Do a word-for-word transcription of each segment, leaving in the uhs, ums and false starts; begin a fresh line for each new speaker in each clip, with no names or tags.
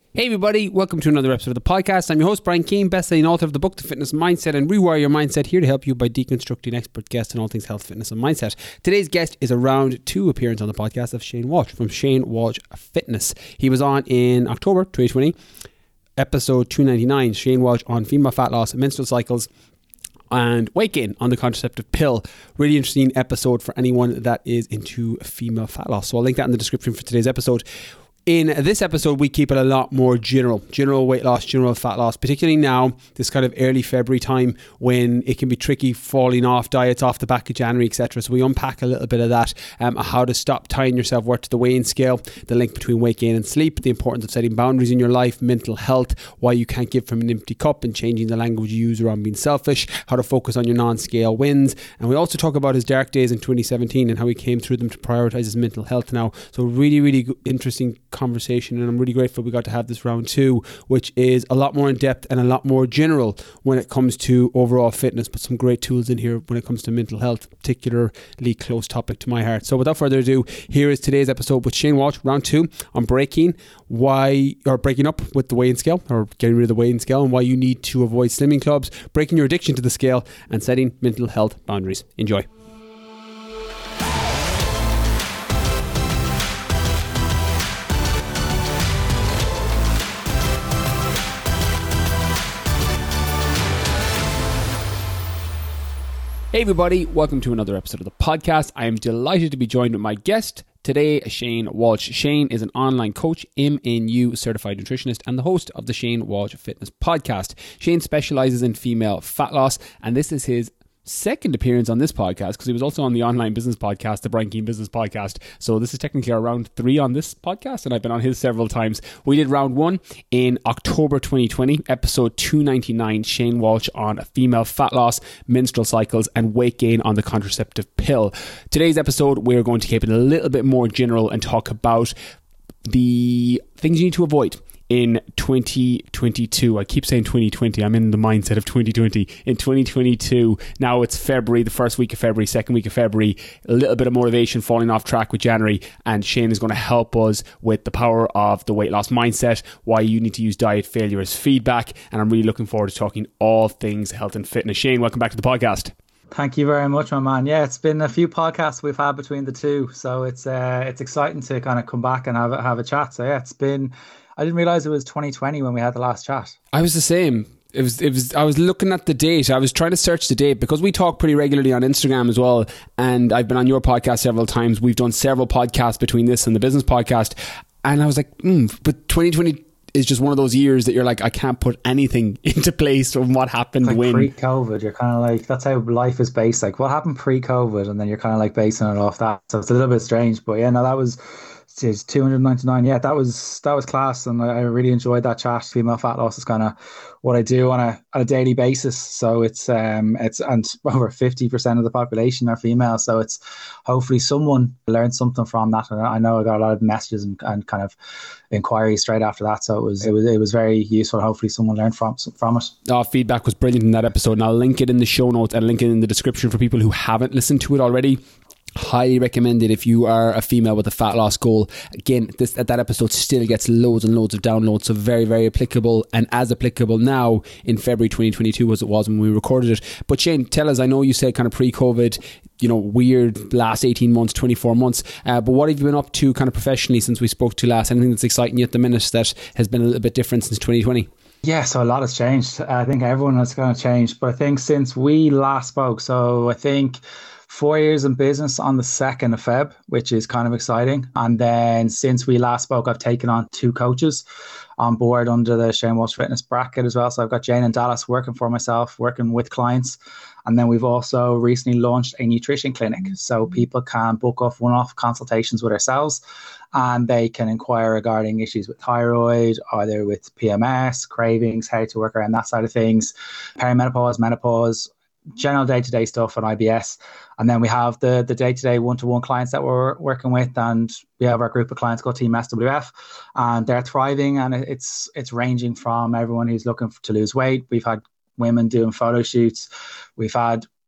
Hey everybody, welcome to another episode of the podcast. I'm your host Brian Keane, best-selling author of the book The Fitness Mindset and Rewire Your Mindset, here to help you by deconstructing expert guests on all things health, fitness and mindset. Today's guest is a round two appearance on the podcast of Shane Walsh from Shane Walsh Fitness. He was on in October twenty twenty, episode two ninety-nine, Shane Walsh on female fat loss, menstrual cycles and weight gain on the contraceptive pill. Really interesting episode for anyone that is into female fat loss. So I'll link that in the description for today's episode. In this episode, we keep it a lot more general, general weight loss, general fat loss, particularly now, this kind of early February time when it can be tricky falling off diets off the back of January, et cetera. So we unpack a little bit of that, um, how to stop tying yourself worth to the weighing scale, the link between weight gain and sleep, the importance of setting boundaries in your life, mental health, why you can't give from an empty cup and changing the language you use around being selfish, how to focus on your non-scale wins. And we also talk about his dark days in twenty seventeen and how he came through them to prioritize his mental health now. So really, really interesting conversation, and I'm really grateful we got to have this round two, which is a lot more in depth and a lot more general when it comes to overall fitness, but some great tools in here when it comes to mental health, particularly close topic to my heart. So without further ado, here is today's episode with Shane Walsh, round two, on breaking why or breaking up with the weighing scale or getting rid of the weighing scale and why you need to avoid slimming clubs, breaking your addiction to the scale and setting mental health boundaries. Enjoy. Hey everybody, welcome to another episode of the podcast. I am delighted to be joined with my guest today, Shane Walsh. Shane is an online coach, M N U certified nutritionist, and the host of the Shane Walsh Fitness podcast. Shane specializes in female fat loss, and this is his second appearance on this podcast because he was also on the online business podcast, the Brian Keane Business Podcast. So this is technically our round three on this podcast, and I've been on his several times. We did round one in October twenty twenty, episode two ninety-nine, Shane Walsh on female fat loss, menstrual cycles, and weight gain on the contraceptive pill. Today's episode, we're going to keep it a little bit more general and talk about the things you need to avoid in twenty twenty-two. I keep saying twenty twenty. I'm in the mindset of twenty twenty. In twenty twenty-two, now it's February, the first week of February, second week of February, a little bit of motivation falling off track with January, and Shane is going to help us with the power of the weight loss mindset, why you need to use diet failure as feedback, and I'm really looking forward to talking all things health and fitness. Shane, welcome back to the podcast.
Thank you very much, my man. Yeah, it's been a few podcasts we've had between the two, so it's uh, it's exciting to kind of come back and have a, have a chat. So yeah, it's been, I didn't realize it was twenty twenty when we had the last chat.
I was the same. It was, it was, I was looking at the date. I was trying to search the date because we talk pretty regularly on Instagram as well. And I've been on your podcast several times. We've done several podcasts between this and the business podcast. And I was like, mm, but twenty twenty is just one of those years that you're like, I can't put anything into place from what happened
like
when.
Pre-COVID, you're kind of like, that's how life is based. Like what happened pre-COVID? And then you're kind of like basing it off that. So it's a little bit strange. But yeah, no, that was... It's two ninety-nine. Yeah, that was that was class, and I, I really enjoyed that chat. Female fat loss is kind of what I do on a on a daily basis. So it's um it's and over fifty percent of the population are female. So it's hopefully someone learned something from that. And I know I got a lot of messages and, and kind of inquiries straight after that. So it was it was it was very useful. Hopefully someone learned from from it.
Our feedback was brilliant in that episode, and I'll link it in the show notes and link it in the description for people who haven't listened to it already. Highly recommended if you are a female with a fat loss goal. Again, this that episode still gets loads and loads of downloads, so very, very applicable, and as applicable now in February twenty twenty-two as it was when we recorded it. But Shane, tell us, I know you said kind of pre-COVID, you know, weird last eighteen months, twenty-four months, uh, but what have you been up to kind of professionally since we spoke to last? Anything that's exciting you at the minute that has been a little bit different since twenty twenty?
Yeah, so a lot has changed. I think everyone has kind of changed, but I think since we last spoke, so I think four years in business on the second of Feb, which is kind of exciting. And then since we last spoke, I've taken on two coaches on board under the Shane Walsh Fitness bracket as well. So I've got Jane and Dallas working for myself, working with clients. And then we've also recently launched a nutrition clinic. So people can book off one-off consultations with ourselves, and they can inquire regarding issues with thyroid, either with P M S, cravings, how to work around that side of things, perimenopause, menopause, general day-to-day stuff on I B S. And then we have the the day-to-day one-to-one clients that we're working with, and we have our group of clients called Team S W F, and they're thriving, and it's it's ranging from everyone who's looking to lose weight. We've had women doing photo shoots. We've had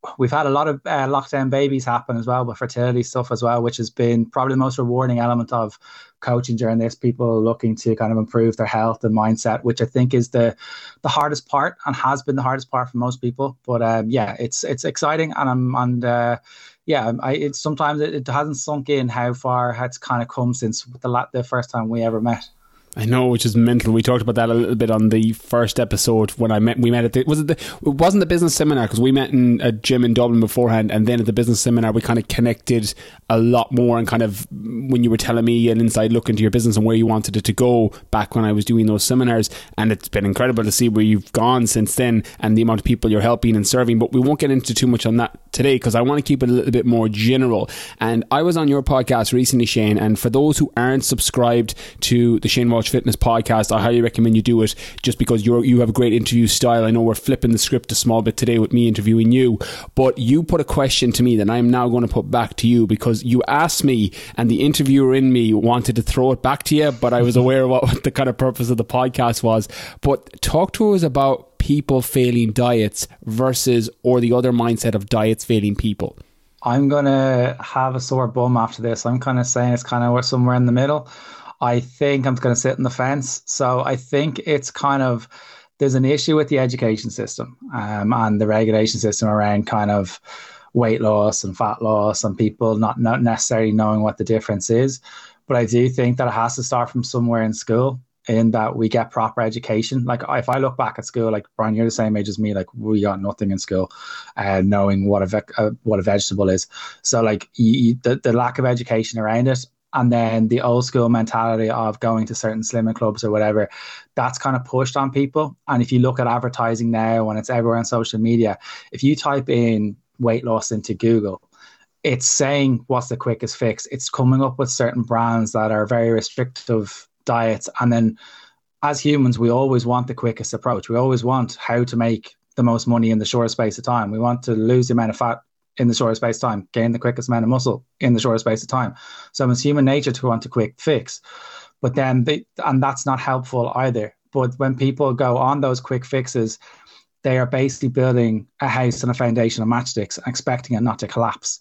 we've had a lot of uh, lockdown babies happen as well, with fertility stuff as well, which has been probably the most rewarding element of coaching during this. People looking to kind of improve their health and mindset, which I think is the the hardest part and has been the hardest part for most people. But um, yeah, it's it's exciting, and I'm and uh, yeah, I it's sometimes it, it hasn't sunk in how far it's kind of come since the la- the first time we ever met.
I know, which is mental. We talked about that a little bit on the first episode when I met. We met at the was it the it wasn't the business seminar, because we met in a gym in Dublin beforehand, and then at the business seminar we kind of connected a lot more, and kind of when you were telling me an inside look into your business and where you wanted it to go back when I was doing those seminars, and it's been incredible to see where you've gone since then and the amount of people you're helping and serving. But we won't get into too much on that today, because I want to keep it a little bit more general. And I was on your podcast recently, Shane, and for those who aren't subscribed to the Shane Walsh Fitness podcast, I highly recommend you do it, just because you you have a great interview style. I know we're flipping the script a small bit today with me interviewing you, but you put a question to me that I'm now going to put back to you, because you asked me and the interviewer in me wanted to throw it back to you, but I was aware of what the kind of purpose of the podcast was. But talk to us about people failing diets versus, or the other mindset of diets failing people.
I'm going to have a sore bum after this. I'm kind of saying it's kind of we're somewhere in the middle. I think I'm going to sit on the fence. So I think it's kind of, there's an issue with the education system um, and the regulation system around kind of weight loss and fat loss, and people not, not necessarily knowing what the difference is. But I do think that it has to start from somewhere in school, in that we get proper education. Like if I look back at school, like Brian, you're the same age as me, like we got nothing in school, uh, knowing what a, ve- uh, what a vegetable is. So like you, you, the, the lack of education around it, and then the old school mentality of going to certain slimming clubs or whatever, that's kind of pushed on people. And if you look at advertising now, when it's everywhere on social media, if you type in weight loss into Google, it's saying what's the quickest fix. It's coming up with certain brands that are very restrictive diets. And then as humans, we always want the quickest approach. We always want how to make the most money in the shortest space of time. We want to lose the amount of fat in the shortest space of time, gain the quickest amount of muscle in the shortest space of time. So it's human nature to want a quick fix. But then, they, and that's not helpful either. But when people go on those quick fixes, they are basically building a house on a foundation of matchsticks, expecting it not to collapse.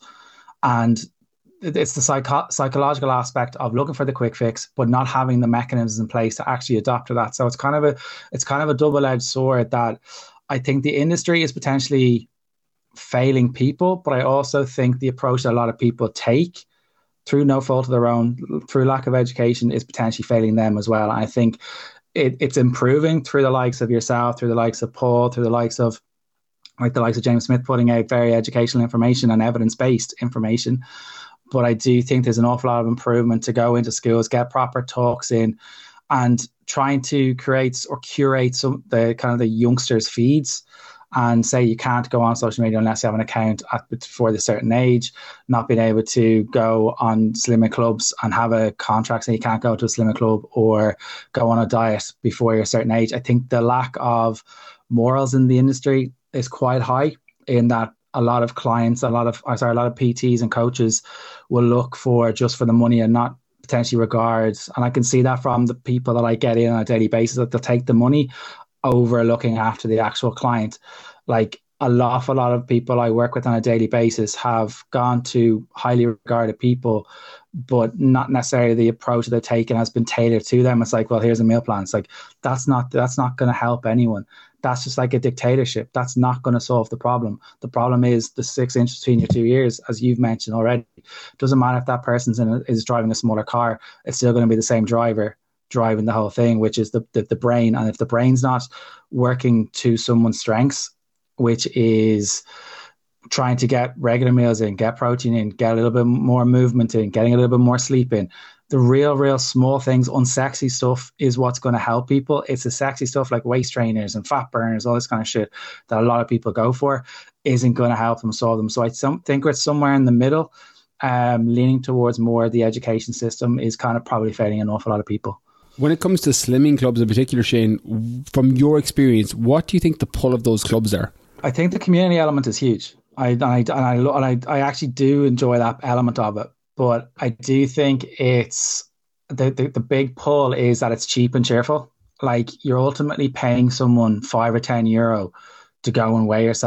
And it's the psycho- psychological aspect of looking for the quick fix, but not having the mechanisms in place to actually adapt to that. So it's kind of a, it's kind of a double-edged sword that I think the industry is potentially failing people, but I also think the approach that a lot of people take through no fault of their own, through lack of education, is potentially failing them as well. And I think it, it's improving through the likes of yourself, through the likes of Paul, through the likes of like the likes of James Smith putting out very educational information and evidence-based information. But I do think there's an awful lot of improvement to go into schools, get proper talks in, and trying to create or curate some the kind of the youngsters' feeds, and say you can't go on social media unless you have an account at before the certain age, not being able to go on slimming clubs and have a contract saying you can't go to a slimming club or go on a diet before you're a certain age. I think the lack of morals in the industry is quite high, in that a lot of clients, a lot of, or sorry, a lot of P Ts and coaches will look for just for the money and not potentially regards. And I can see that from the people that I get in on a daily basis, that they'll take the money over looking after the actual client. Like a lot, a lot of people I work with on a daily basis have gone to highly regarded people, but not necessarily the approach that they're taking has been tailored to them. It's like, well, here's a meal plan. It's like, that's not, that's not going to help anyone. That's just like a dictatorship. That's not going to solve the problem. The problem is the six inches between your two ears, as you've mentioned already. Doesn't matter if that person's in a, is driving a smaller car, it's still going to be the same driver driving the whole thing, which is the, the the brain. And if the brain's not working to someone's strengths, which is trying to get regular meals in, get protein in, get a little bit more movement in, getting a little bit more sleep in, the real, real small things, unsexy stuff is what's going to help people. It's the sexy stuff like waist trainers and fat burners, all this kind of shit that a lot of people go for, isn't going to help them solve them. So I think we're somewhere in the middle, um, leaning towards more the education system is kind of probably failing an awful lot of people.
When it comes to slimming clubs in particular, Shane, from your experience, what do you think the pull of those clubs are?
I think the community element is huge. I and I and I, and I, I actually do enjoy that element of it, but I do think it's the, the the big pull is that it's cheap and cheerful. Like you're ultimately paying someone five or ten euro to go and weigh yourself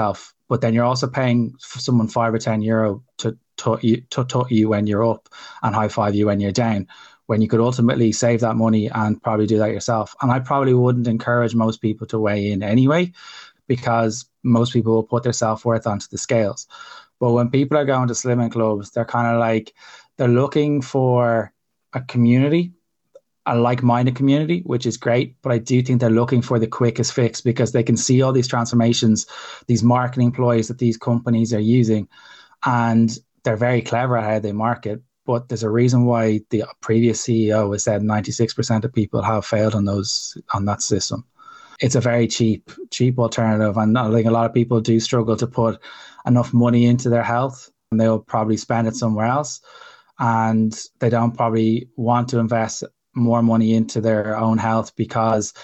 but then you're also paying someone five or ten euro to tut you, to tut you when you're up and high five you when you're down, when you could ultimately save that money and probably do that yourself. And I probably wouldn't encourage most people to weigh in anyway, because most people will put their self-worth onto the scales. But when people are going to slimming clubs, they're kind of like, they're looking for a community, a like-minded community, which is great. But I do think they're looking for the quickest fix, because they can see all these transformations, these marketing ploys that these companies are using, and they're very clever at how they market. But there's a reason why the previous C E O has said ninety-six percent of people have failed on those on that system. It's a very cheap, cheap alternative. And I think a lot of people do struggle to put enough money into their health, and they'll probably spend it somewhere else. And they don't probably want to invest more money into their own health, because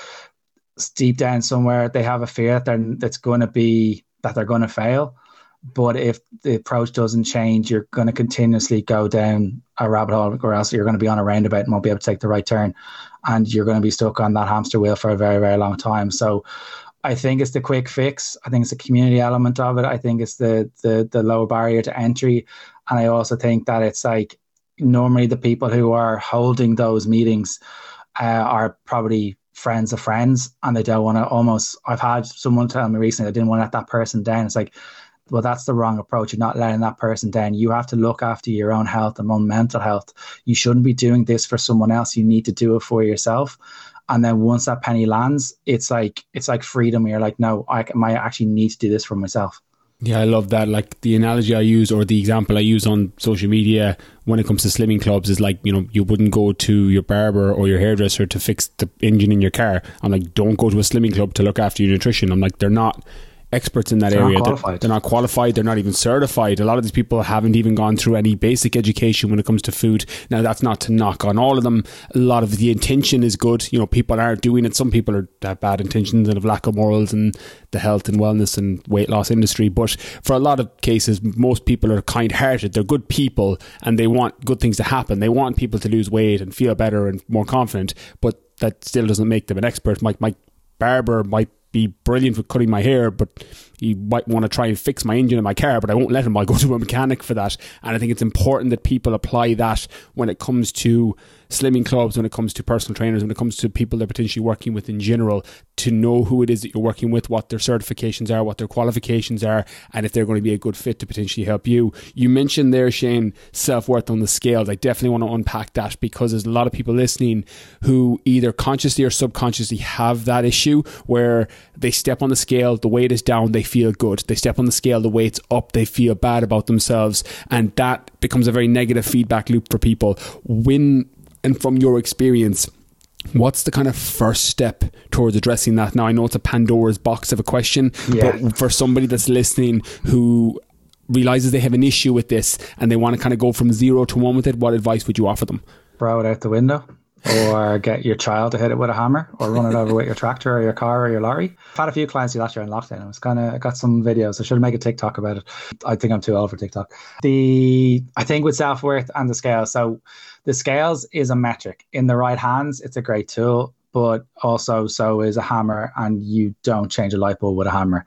deep down somewhere they have a fear that they're, that's going to be, that they're going to fail. But if the approach doesn't change, you're going to continuously go down a rabbit hole, or else you're going to be on a roundabout and won't be able to take the right turn. And you're going to be stuck on that hamster wheel for a very, very long time. So I think it's the quick fix. I think it's the community element of it. I think it's the the the low barrier to entry. And I also think that it's like, normally the people who are holding those meetings uh, are probably friends of friends, and they don't want to almost, I've had someone tell me recently, I didn't want to let that person down. It's like, well, that's the wrong approach. You're not letting that person down. You have to look after your own health and own mental health. You shouldn't be doing this for someone else. You need to do it for yourself. And then once that penny lands, it's like, it's like freedom. You're like, no, I might actually need to do this for myself.
Yeah, I love that. Like the analogy I use, or the example I use on social media when it comes to slimming clubs, is like, you know, you wouldn't go to your barber or your hairdresser to fix the engine in your car. I'm like, don't go to a slimming club to look after your nutrition. I'm like, they're not experts in that
they're
area.
Not
they're, they're not qualified. They're not even certified. A lot of these people haven't even gone through any basic education when it comes to food. Now, that's not to knock on all of them. A lot of the intention is good. You know, people aren't doing it. Some people are have bad intentions and have lack of morals in the health and wellness and weight loss industry. But for a lot of cases, most people are kind-hearted. They're good people, and they want good things to happen. They want people to lose weight and feel better and more confident. But that still doesn't make them an expert. My, my barber might be brilliant for cutting my hair, but he might want to try and fix my engine in my car, but I won't let him. I'll go to a mechanic for that. And I think it's important that people apply that when it comes to slimming clubs, when it comes to personal trainers, when it comes to people they're potentially working with in general, to know who it is that you're working with, what their certifications are, what their qualifications are, and if they're going to be a good fit to potentially help you. You mentioned there, Shane, self-worth on the scales. I definitely want to unpack that, because there's a lot of people listening who either consciously or subconsciously have that issue where they step on the scale, the weight is down, they feel good. They step on the scale, the weight's up, they feel bad about themselves, and that becomes a very negative feedback loop for people. When and from your experience, what's the kind of first step towards addressing that? Now, I know it's a Pandora's box of a question, yeah. but for somebody that's listening who realizes they have an issue with this and they want to kind of go from zero to one with it, what advice would you offer them?
Throw it out the window, or get your child to hit it with a hammer, or run it over with your tractor or your car or your lorry. I've had a few clients do that during lockdown. I was kind of, I got some videos. I should make a TikTok about it. I think I'm too old for TikTok. The, I think with self-worth and the scale. So the scales is a metric. In the right hands, it's a great tool, but also so is a hammer, and you don't change a light bulb with a hammer.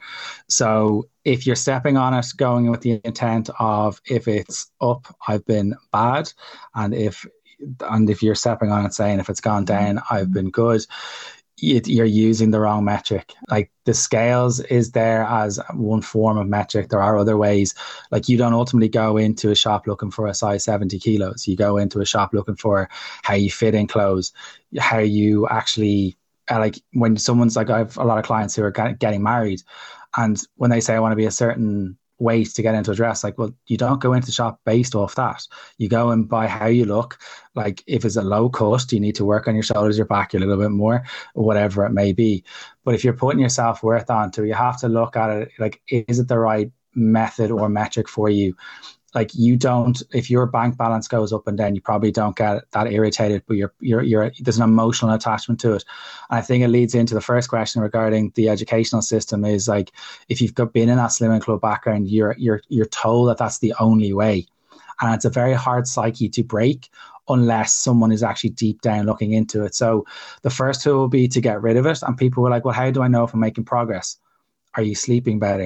So if you're stepping on it, going with the intent of, if it's up, I've been bad, and if and if you're stepping on it saying, if it's gone down, I've been good, you're using the wrong metric. Like, the scales is there as one form of metric. There are other ways. Like, you don't ultimately go into a shop looking for a size seventy kilos. You go into a shop looking for how you fit in clothes, how you actually, uh, like when someone's like, I have a lot of clients who are getting married, and when they say I want to be a certain weight to get into a dress, like, well, you don't go into the shop based off that. You go and buy how you look. Like, if it's a low cut, you need to work on your shoulders, your back a little bit more, or whatever it may be. But if you're putting your self-worth onto it, you have to look at it like, is it the right method or metric for you? Like, you don't, if your bank balance goes up and down, you probably don't get that irritated, but you're, you're, you're, there's an emotional attachment to it. And I think it leads into the first question regarding the educational system is like, if you've got been in that slimming club background, you're, you're, you're told that that's the only way. And it's a very hard psyche to break unless someone is actually deep down looking into it. So the first tool will be to get rid of it. And people were like, well, how do I know if I'm making progress? Are you sleeping better?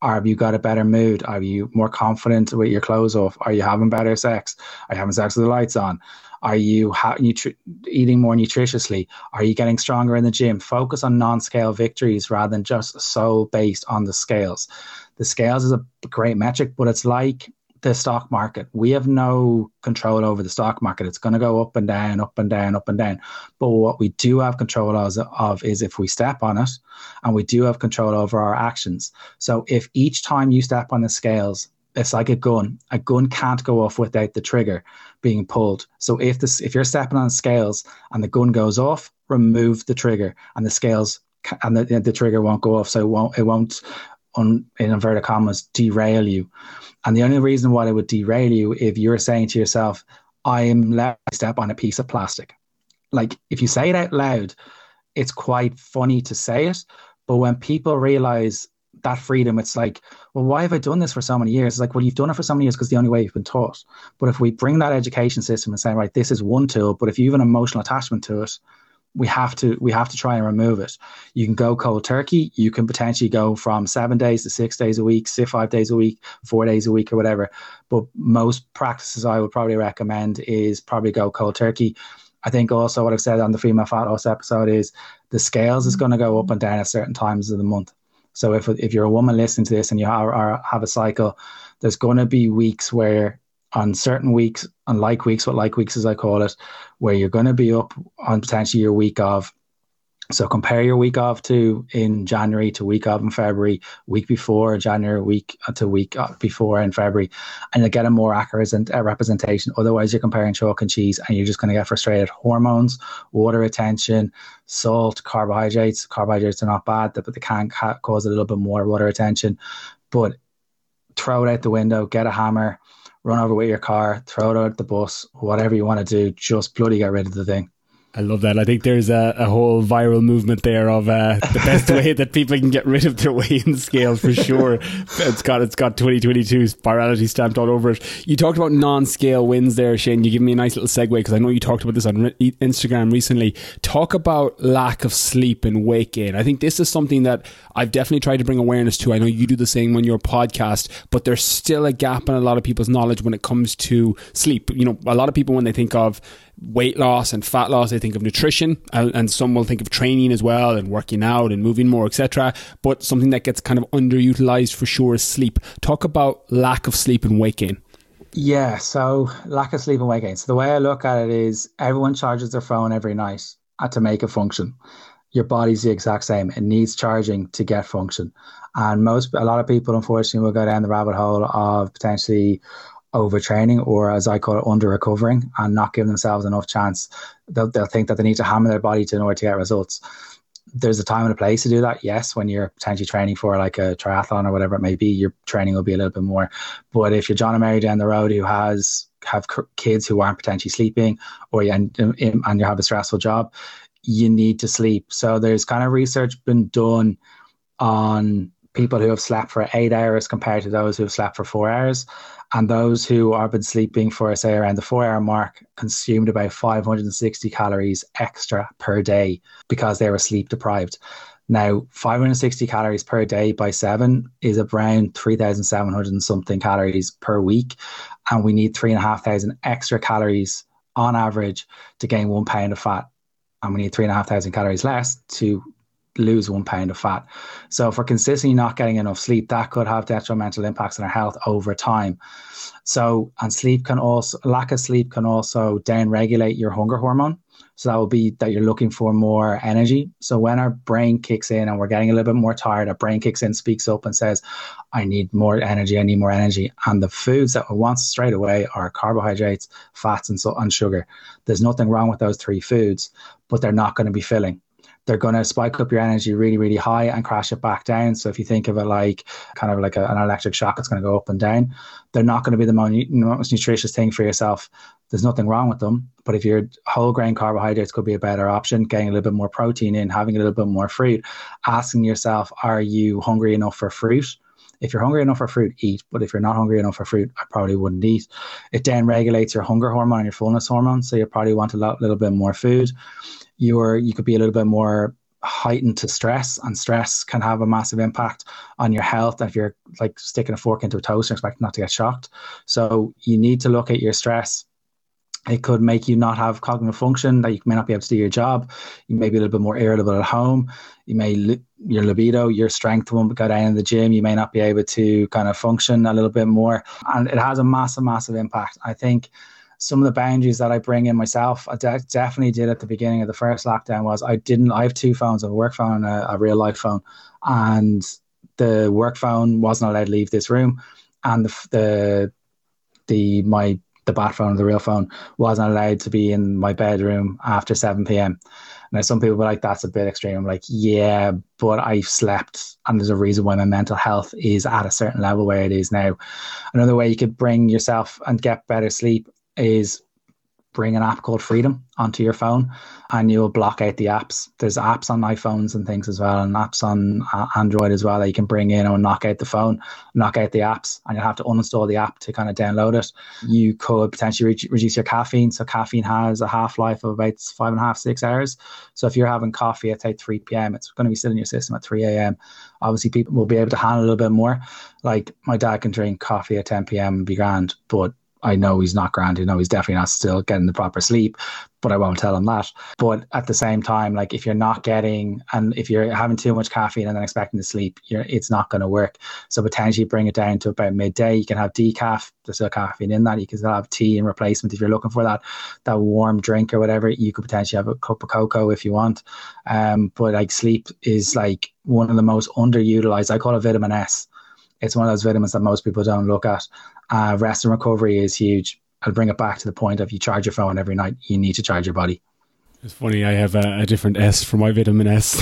Have you got a better mood? Are you more confident with your clothes off? Are you having better sex? Are you having sex with the lights on? Are you ha- nutri- eating more nutritiously? Are you getting stronger in the gym? Focus on non-scale victories rather than just so based on the scales. The scales is a great metric, but it's like the stock market. We have no control over the stock market. It's going to go up and down, up and down, up and down. But what we do have control of, of is if we step on it, and we do have control over our actions. So if each time you step on the scales, it's like a gun. A gun can't go off without the trigger being pulled. So if this, if you're stepping on scales and the gun goes off, remove the trigger, and the scales and the, the trigger won't go off. So it won't, it won't, on, in inverted commas, derail you. And the only reason why it would derail you if you're saying to yourself, I am let me step on a piece of plastic. Like, if you say it out loud, it's quite funny to say it. But when people realize that freedom, it's like, well, why have I done this for so many years? It's like, well, you've done it for so many years because the only way you've been taught. But if we bring that education system and say, right, this is one tool, but if you have an emotional attachment to it, we have to we have to try and remove it. You can go cold turkey. You can potentially go from seven days to six days a week, say five days a week, four days a week or whatever. But most practices I would probably recommend is probably go cold turkey. I think also what I've said on the Female Fat Loss episode is the scales is going to go up and down at certain times of the month. So if if you're a woman listening to this and you have, have a cycle, there's going to be weeks where on certain weeks, on like weeks, what like weeks as I call it, where you're going to be up on potentially your week of. So compare your week of to in January to week of in February, week before January, week to week before in February, and you'll get a more accurate representation. Otherwise, you're comparing chalk and cheese and you're just going to get frustrated. Hormones, water retention, salt, carbohydrates. Carbohydrates are not bad, but they can cause a little bit more water retention. But throw it out the window, get a hammer, run over with your car, throw it out the bus, whatever you want to do, just bloody get rid of the thing.
I love that. I think there's a, a whole viral movement there of uh, the best way that people can get rid of their weighing scale for sure. It's got it's got twenty twenty-two's virality stamped all over it. You talked about non-scale wins there, Shane. You give me a nice little segue because I know you talked about this on re- Instagram recently. Talk about lack of sleep and weight gain. I think this is something that I've definitely tried to bring awareness to. I know you do the same on your podcast, but there's still a gap in a lot of people's knowledge when it comes to sleep. You know, a lot of people, when they think of weight loss and fat loss, they think of nutrition, and, and some will think of training as well and working out and moving more, et cetera. But something that gets kind of underutilized for sure is sleep. Talk about lack of sleep and weight gain.
Yeah, so lack of sleep and weight gain. So the way I look at it is everyone charges their phone every night to make it function. Your body's the exact same. It needs charging to get function. And most, a lot of people, unfortunately, will go down the rabbit hole of potentially overtraining, or as I call it, under recovering, and not giving themselves enough chance. They'll, they'll think that they need to hammer their body to in order to get results. There's a time and a place to do that. Yes, when you're potentially training for like a triathlon or whatever it may be, your training will be a little bit more. But if you're John and Mary down the road who has have kids who aren't potentially sleeping, or you, and, and you have a stressful job, you need to sleep. So there's kind of research been done on people who have slept for eight hours compared to those who have slept for four hours. And those who have been sleeping for, say, around the four hour mark consumed about five hundred sixty calories extra per day because they were sleep deprived. Now, five hundred sixty calories per day by seven is around three thousand seven hundred and something calories per week. And we need three and a half thousand extra calories on average to gain one pound of fat. And we need three and a half thousand calories less to lose one pound of fat. So if we're consistently not getting enough sleep, that could have detrimental impacts on our health over time. So, and sleep can also, lack of sleep can also down-regulate your hunger hormone. So that will be that you're looking for more energy. So when our brain kicks in and we're getting a little bit more tired, our brain kicks in, speaks up and says, I need more energy, I need more energy. And the foods that we want straight away are carbohydrates, fats, and, so, and sugar. There's nothing wrong with those three foods, but they're not going to be filling. They're going to spike up your energy really, really high and crash it back down. So if you think of it like kind of like a, an electric shock, it's going to go up and down. They're not going to be the most, most nutritious thing for yourself. There's nothing wrong with them. But if your whole grain carbohydrates could be a better option, getting a little bit more protein in, having a little bit more fruit, asking yourself, are you hungry enough for fruit? If you're hungry enough for fruit, eat. But if you're not hungry enough for fruit, I probably wouldn't eat. It then regulates your hunger hormone and your fullness hormone. So you probably want a lot, little bit more food. You're, you could be a little bit more heightened to stress, and stress can have a massive impact on your health if you're like sticking a fork into a toaster and expecting not to get shocked. So you need to look at your stress. It could make you not have cognitive function, that you may not be able to do your job. You may be a little bit more irritable at home. You may, your libido, your strength won't go down in the gym. You may not be able to kind of function a little bit more. And it has a massive, massive impact. I think some of the boundaries that I bring in myself, I de- definitely did at the beginning of the first lockdown, was I didn't, I have two phones, a work phone and a, a real life phone. And the work phone wasn't allowed to leave this room. And the, the, the, my, the bat phone, the real phone, wasn't allowed to be in my bedroom after seven p.m. Now, some people were like, that's a bit extreme. I'm like, yeah, but I've slept, and there's a reason why my mental health is at a certain level where it is now. Another way you could bring yourself and get better sleep is bring an app called Freedom onto your phone, and you'll block out the apps. There's apps on iPhones and things as well, and apps on uh, Android as well that you can bring in and knock out the phone, knock out the apps, and you'll have to uninstall the app to kind of download it. You could potentially re- reduce your caffeine. So caffeine has a half-life of about five and a half, six hours. So if you're having coffee at say three p.m., it's going to be still in your system at three a.m. Obviously, people will be able to handle a little bit more. Like my dad can drink coffee at ten p.m. and be grand, but I know he's not grand. I know he's definitely not still getting the proper sleep, but I won't tell him that. But at the same time, like if you're not getting, and if you're having too much caffeine and then expecting to sleep, you're, it's not going to work. So potentially bring it down to about midday. You can have decaf, there's still caffeine in that. You can still have tea in replacement if you're looking for that, that warm drink or whatever. You could potentially have a cup of cocoa if you want. Um, but like sleep is like one of the most underutilized. I call it vitamin S. It's one of those vitamins that most people don't look at. Uh, rest and recovery is huge. I'll bring it back to the point of you charge your phone every night. You need to charge your body.
It's funny, I have a, a different S for my vitamin S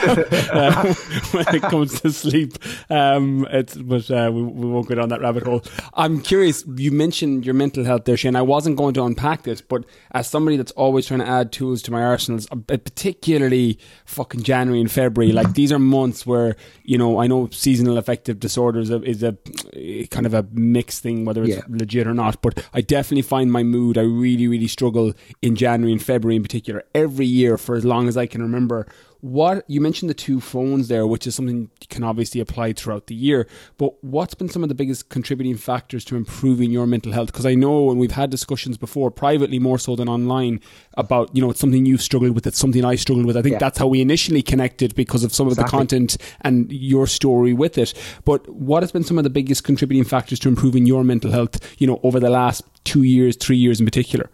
uh, when it comes to sleep. Um, it's, but uh, we, we won't go down that rabbit hole. I'm curious, you mentioned your mental health there, Shane. I wasn't going to unpack this, but as somebody that's always trying to add tools to my arsenals, particularly fucking January and February, like these are months where, you know, I know seasonal affective disorders is a, a kind of a mixed thing, whether it's yeah. legit or not, but I definitely find my mood, I really, really struggle in January and February in particular. Every year for as long as I can remember. What you mentioned the two phones there, which is something you can obviously apply throughout the year, but what's been some of the biggest contributing factors to improving your mental health? Because I know, and we've had discussions before, privately more so than online, about, you know, it's something you've struggled with, it's something I struggled with. I think yeah. that's how we initially connected because of some exactly. of the content and your story with it. But what has been some of the biggest contributing factors to improving your mental health, you know, over the last two years, three years in particular?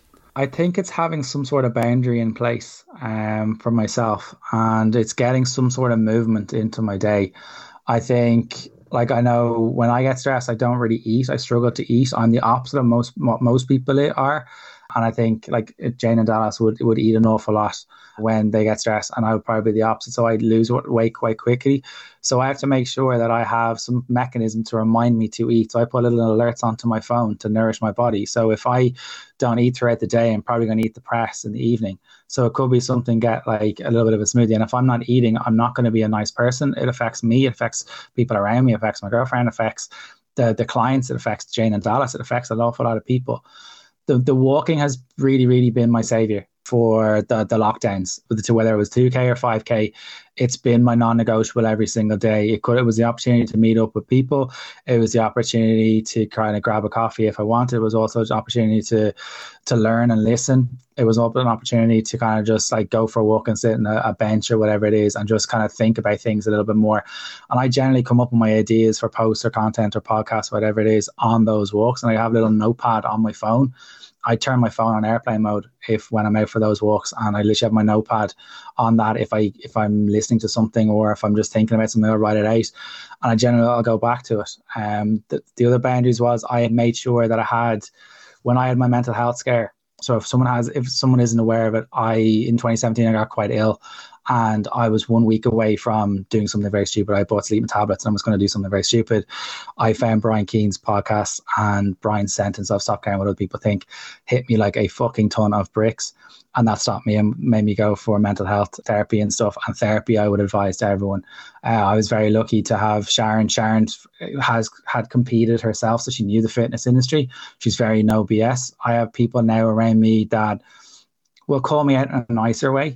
I think it's having some sort of boundary in place um, for myself, and it's getting some sort of movement into my day. I think, like, I know when I get stressed, I don't really eat. I struggle to eat. I'm the opposite of most what most people are. And I think, like, Jane and Dallas would, would eat an awful lot when they get stressed, and I would probably be the opposite. So I'd lose weight quite quickly. So I have to make sure that I have some mechanism to remind me to eat. So I put little alerts onto my phone to nourish my body. So if I don't eat throughout the day, I'm probably going to eat the press in the evening. So it could be something, get like a little bit of a smoothie. And if I'm not eating, I'm not going to be a nice person. It affects me. It affects people around me. It affects my girlfriend. It affects the, the clients. It affects Jane and Dallas. It affects an awful lot of people. The the walking has really, really been my savior for the, the lockdowns, whether it was two K or five K. It's been my non-negotiable every single day. It could, it was the opportunity to meet up with people. It was the opportunity to kind of grab a coffee if I wanted. It was also the opportunity to to learn and listen. It was also an opportunity to kind of just like go for a walk and sit on a, a bench or whatever it is and just kind of think about things a little bit more. And I generally come up with my ideas for posts or content or podcasts, whatever it is, on those walks. And I have a little notepad on my phone. I turn my phone on airplane mode if when I'm out for those walks, and I literally have my notepad on that. If I if I'm listening to something or if I'm just thinking about something, I'll write it out, and I generally I'll go back to it. Um, the, the other boundaries was I had made sure that I had, when I had my mental health scare. So if someone has, if someone isn't aware of it, I in twenty seventeen I got quite ill. And I was one week away from doing something very stupid. I bought sleeping tablets and I was going to do something very stupid. I found Brian Keane's podcast, and Brian's sentence of "stop caring what other people think" hit me like a fucking ton of bricks. And that stopped me and made me go for mental health therapy and stuff. And therapy, I would advise to everyone. Uh, I was very lucky to have Sharon. Sharon has had competed herself, so she knew the fitness industry. She's very no B S. I have people now around me that will call me out in a nicer way.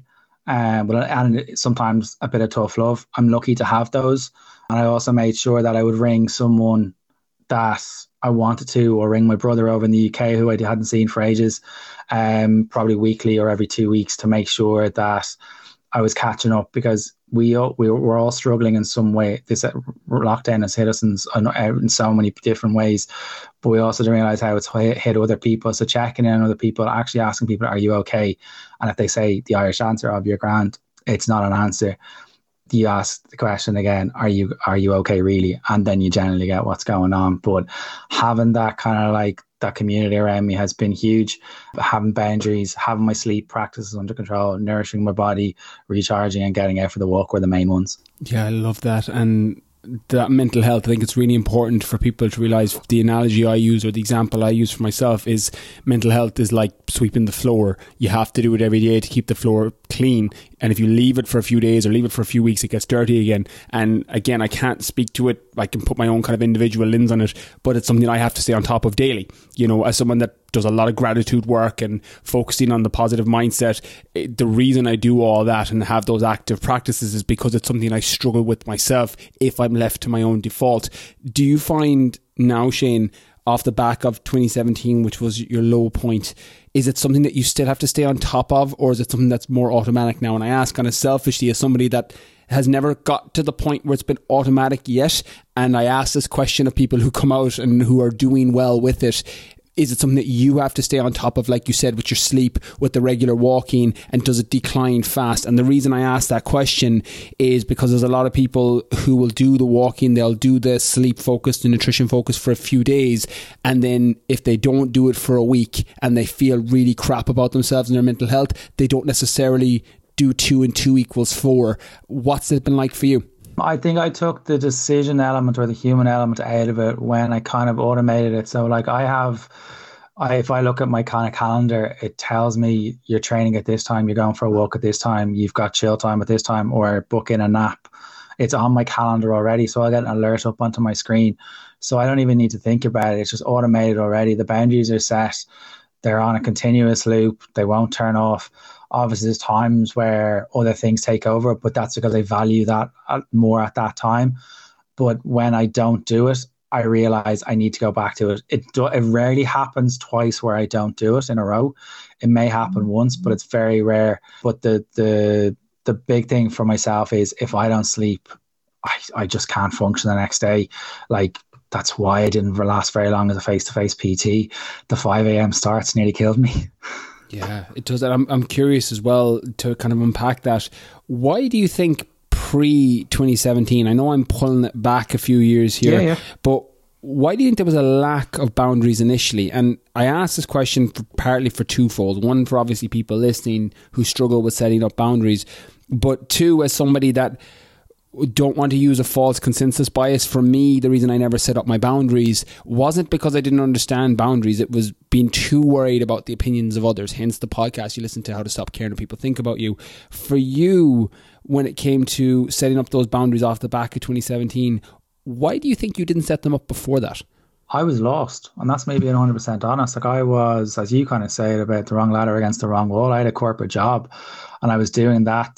Um, but and sometimes a bit of tough love. I'm lucky to have those. And I also made sure that I would ring someone that I wanted to, or ring my brother over in the U K who I hadn't seen for ages, um, probably weekly or every two weeks to make sure that I was catching up, because we we were all struggling in some way. This lockdown has hit us in, in so many different ways, but we also didn't realize how it's hit other people. So checking in on other people, actually asking people, are you okay? And if they say the Irish answer of your grand, it's not an answer. You ask the question again, are you are you okay really? And then you generally get what's going on. But having that kind of like that community around me has been huge. Having boundaries, having my sleep practices under control, nourishing my body, recharging and getting out for the walk were the main ones.
Yeah, I love that. And that mental health, I think it's really important for people to realise. The analogy I use, or the example I use for myself, is mental health is like sweeping the floor. You have to do it every day to keep the floor clean, and if you leave it for a few days or leave it for a few weeks, it gets dirty again. And again, I can't speak to it, I can put my own kind of individual lens on it, but it's something I have to stay on top of daily. You know, as someone that does a lot of gratitude work and focusing on the positive mindset, it, the reason I do all that and have those active practices is because it's something I struggle with myself if I'm left to my own default. Do you find now, Shane, off the back of twenty seventeen, which was your low point, is it something that you still have to stay on top of, or is it something that's more automatic now? And I ask kind of selfishly, as somebody that has never got to the point where it's been automatic yet, and I ask this question of people who come out and who are doing well with it, is it something that you have to stay on top of, like you said, with your sleep, with the regular walking, and does it decline fast? And the reason I ask that question is because there's a lot of people who will do the walking, they'll do the sleep focused, the nutrition focused for a few days, and then if they don't do it for a week and they feel really crap about themselves and their mental health, they don't necessarily do two and two equals four. What's it been like for you?
I think I took the decision element or the human element out of it when I kind of automated it. So like I have, I, if I look at my kind of calendar, it tells me you're training at this time, you're going for a walk at this time, you've got chill time at this time, or book in a nap. It's on my calendar already. So I get an alert up onto my screen. So I don't even need to think about it. It's just automated already. The boundaries are set. They're on a continuous loop. They won't turn off. Obviously, there's times where other things take over, but that's because I value that more at that time. But when I don't do it, I realize I need to go back to it. It, do, it rarely happens twice where I don't do it in a row. It may happen once, but it's very rare. But the the the big thing for myself is if I don't sleep, I, I just can't function the next day. Like, that's why I didn't last very long as a face-to-face P T. The five a.m. starts nearly killed me.
Yeah, it does. I'm I'm curious as well to kind of unpack that. Why do you think pre twenty seventeen, I know I'm pulling it back a few years here, yeah, yeah. but why do you think there was a lack of boundaries initially? And I asked this question for, partly for twofold. One, for obviously people listening who struggle with setting up boundaries, but two, as somebody that don't want to use a false consensus bias. For me, the reason I never set up my boundaries wasn't because I didn't understand boundaries. It was being too worried about the opinions of others. Hence the podcast you listen to, How to Stop Caring What People Think About You. For you, when it came to setting up those boundaries off the back of twenty seventeen, why do you think you didn't set them up before that?
I was lost, and that's maybe one hundred percent honest. Like I was, as you kind of said, about the wrong ladder against the wrong wall. I had a corporate job and I was doing that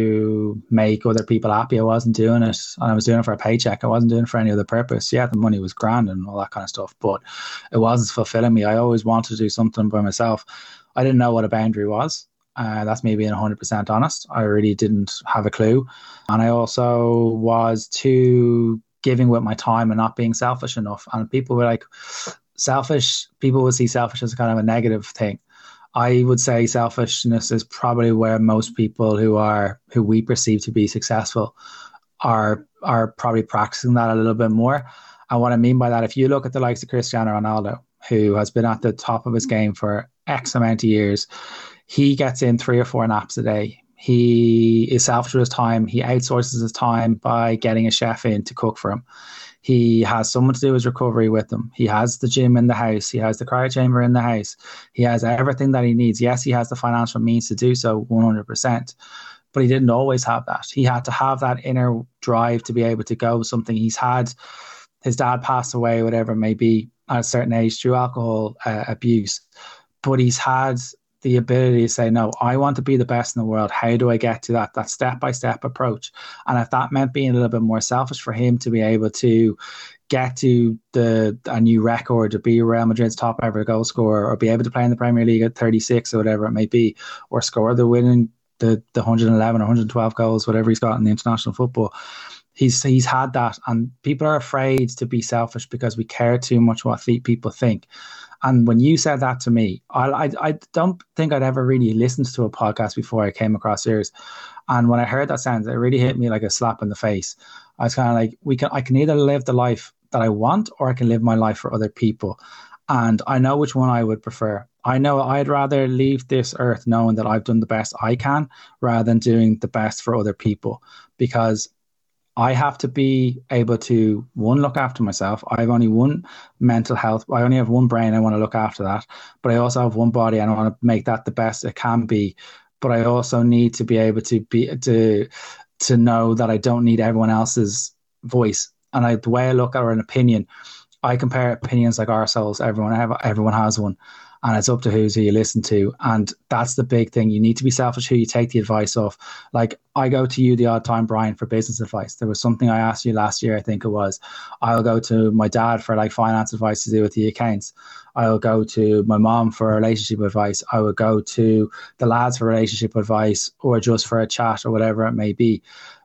to make other people happy. I wasn't doing it, and I was doing it for a paycheck. I wasn't doing it for any other purpose. Yeah, the money was grand and all that kind of stuff, but it wasn't fulfilling me. I always wanted to do something by myself. I didn't know what a boundary was. Uh, that's me being one hundred percent honest. I really didn't have a clue. And I also was too giving with my time and not being selfish enough. And people were like, selfish, people would see selfish as kind of a negative thing. I would say selfishness is probably where most people who are, who we perceive to be successful are, are probably practicing that a little bit more. And what I mean by that, if you look at the likes of Cristiano Ronaldo, who has been at the top of his game for X amount of years, he gets in three or four naps a day. He is selfish with his time. He outsources his time by getting a chef in to cook for him. He has someone to do his recovery with him. He has the gym in the house. He has the cryo chamber in the house. He has everything that he needs. Yes, he has the financial means to do so one hundred percent, but he didn't always have that. He had to have that inner drive to be able to go with something. He's had, his dad passed away, whatever it may be, at a certain age through alcohol uh, abuse, but he's had the ability to say, no, I want to be the best in the world. How do I get to that? That step-by-step approach. And if that meant being a little bit more selfish for him to be able to get to the a new record, to be Real Madrid's top ever goal scorer, or be able to play in the Premier League at thirty-six or whatever it may be, or score the winning the the one hundred eleven or one hundred twelve goals, whatever he's got in the international football. He's he's had that, and people are afraid to be selfish because we care too much what people think. And when you said that to me, I, I I don't think I'd ever really listened to a podcast before I came across yours. And when I heard that sentence, it really hit me like a slap in the face. I was kind of like, we can I can either live the life that I want, or I can live my life for other people. And I know which one I would prefer. I know I'd rather leave this earth knowing that I've done the best I can rather than doing the best for other people, because I have to be able to, one, look after myself. I have only one mental health. I only have one brain. I want to look after that. But I also have one body and I want to make that the best it can be. But I also need to be able to be to to know that I don't need everyone else's voice. And I, the way I look at an opinion, I compare opinions like ourselves. Everyone have, everyone has one. And it's up to who's who you listen to. And that's the big thing. You need to be selfish who you take the advice of. Like, I go to you the odd time, Brian, for business advice. There was something I asked you last year, I think it was. I'll go to my dad for like finance advice to do with the accounts. I'll go to my mom for relationship advice. I would go to the lads for relationship advice, or just for a chat or whatever it may be.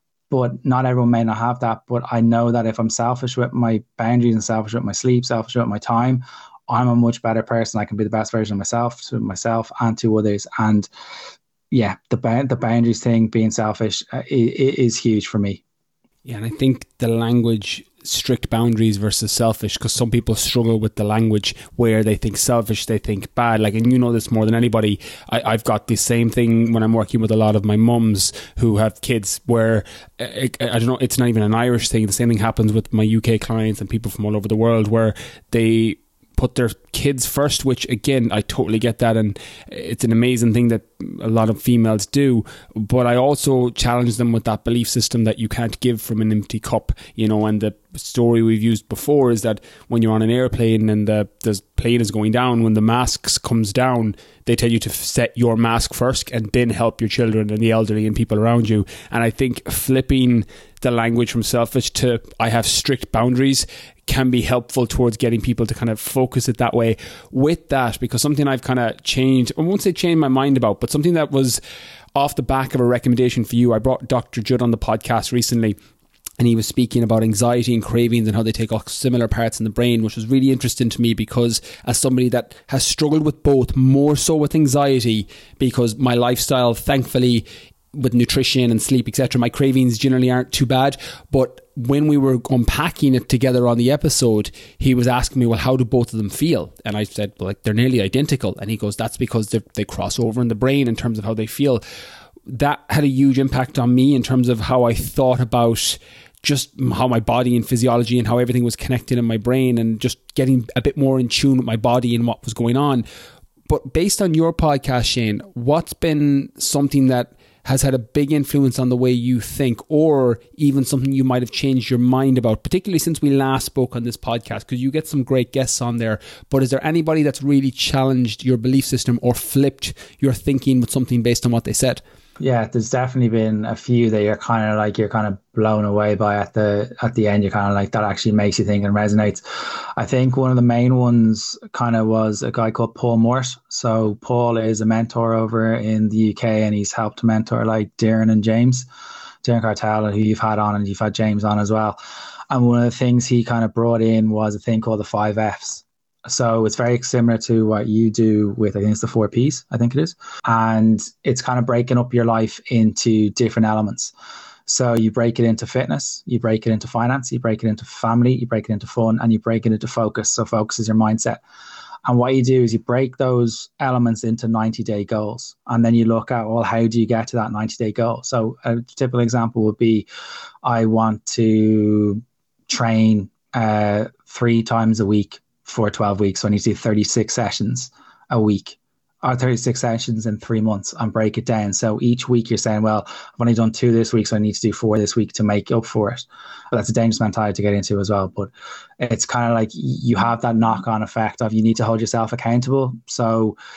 But not everyone may not have that. But I know that if I'm selfish with my boundaries and selfish with my sleep, selfish with my time, I'm a much better person. I can be the best version of myself, to myself and to others. And yeah, the the boundaries thing, being selfish, uh, is, is huge for me.
Yeah, and I think the language, strict boundaries versus selfish, because some people struggle with the language where they think selfish, they think bad. Like, and you know this more than anybody. I, I've got the same thing when I'm working with a lot of my mums who have kids, where I, I don't know, it's not even an Irish thing. The same thing happens with my U K clients and people from all over the world, where they put their kids first, which again, I totally get that, and it's an amazing thing that a lot of females do. But I also challenge them with that belief system that you can't give from an empty cup, you know. And the story we've used before is that when you're on an airplane and the, the plane is going down, when the masks comes down, they tell you to set your mask first and then help your children and the elderly and people around you. And I think flipping the language from selfish to I have strict boundaries can be helpful towards getting people to kind of focus it that way. With that, because something I've kind of changed, I won't say changed my mind about, but something that was off the back of a recommendation for you. I brought Doctor Judd on the podcast recently, and he was speaking about anxiety and cravings and how they take off similar parts in the brain, which was really interesting to me, because as somebody that has struggled with both, more so with anxiety, because my lifestyle, thankfully, with nutrition and sleep, et cetera, my cravings generally aren't too bad. But when we were unpacking it together on the episode, he was asking me, well, how do both of them feel? And I said, well, like, they're nearly identical. And he goes, that's because they cross over in the brain in terms of how they feel. That had a huge impact on me in terms of how I thought about just how my body and physiology and how everything was connected in my brain, and just getting a bit more in tune with my body and what was going on. But based on your podcast, Shane, what's been something that has had a big influence on the way you think, or even something you might have changed your mind about, particularly since we last spoke on this podcast? Because you get some great guests on there, but is there anybody that's really challenged your belief system or flipped your thinking with something based on what they said?
Yeah, there's definitely been a few that you're kind of like, you're kind of blown away by at the at the end. You're kind of like, that actually makes you think and resonates. I think one of the main ones kind of was a guy called Paul Morse. So Paul is a mentor over in the U K, and he's helped mentor like Darren and James, Darren Cartel, who you've had on, and you've had James on as well. And one of the things he kind of brought in was a thing called the five F's. So it's very similar to what you do with, I think it's the four P's, I think it is. And it's kind of breaking up your life into different elements. So you break it into fitness, you break it into finance, you break it into family, you break it into fun, and you break it into focus. So focus is your mindset. And what you do is you break those elements into ninety-day goals. And then you look at, well, how do you get to that ninety-day goal? So a typical example would be, I want to train uh, three times a week for twelve weeks. So I need to do thirty-six sessions a week, or thirty-six sessions in three months, and break it down. So each week you're saying, well, I've only done two this week, so I need to do four this week to make up for it. But that's a dangerous mentality to get into as well. But it's kind of like you have that knock-on effect of, you need to hold yourself accountable. So